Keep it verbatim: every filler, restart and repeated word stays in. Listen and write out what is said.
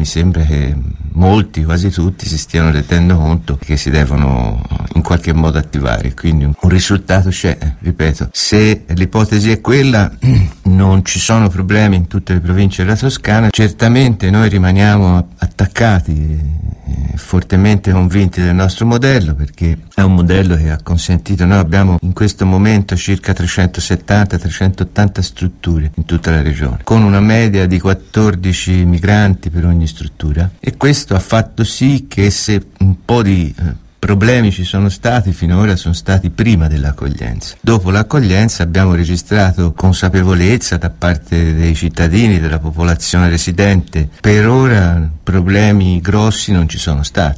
mi sembra che molti, quasi tutti, si stiano rendendo conto che si devono in qualche modo attivare, quindi un risultato c'è, ripeto. Se l'ipotesi è quella, non ci sono problemi in tutte le province della Toscana. Certamente noi rimaniamo attaccati, fortemente convinti del nostro modello, perché è un modello che ha consentito, noi abbiamo in questo momento circa trecentosettanta trecentottanta strutture in tutta la regione, con una media di quattordici migranti per ogni struttura, e questo ha fatto sì che, se un po' di eh, problemi ci sono stati finora, sono stati prima dell'accoglienza. Dopo l'accoglienza abbiamo registrato consapevolezza da parte dei cittadini, della popolazione residente. Per ora problemi grossi non ci sono stati.